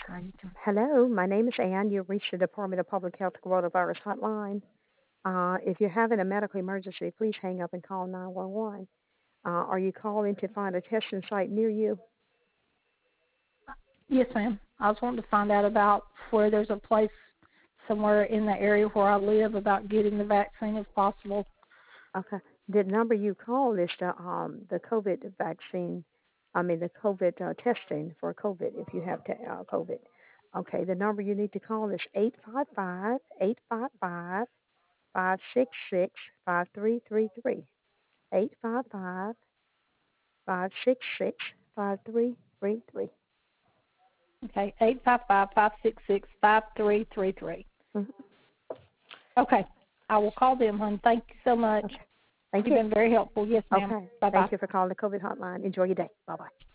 Hello, my name is Ann. You've reached the Department of Public Health Coronavirus Hotline. If you're having a medical emergency, please hang up and call 911. Are you calling to find a testing site near you? Yes, ma'am. I was wanting to find out about where there's a place somewhere in the area where I live about getting the vaccine if possible. Okay. The number you called is the COVID vaccine. I mean the COVID testing for COVID if you have COVID. Okay. The number you need to call is 855-855-566-5333. 855-566-5333. Okay, 855-566-5333. Mm-hmm. Okay, I will call them, hon. Thank you so much. Okay. Thank You've you. been very helpful. Yes, ma'am. Okay. Bye-bye. Thank you for calling the COVID hotline. Enjoy your day. Bye-bye.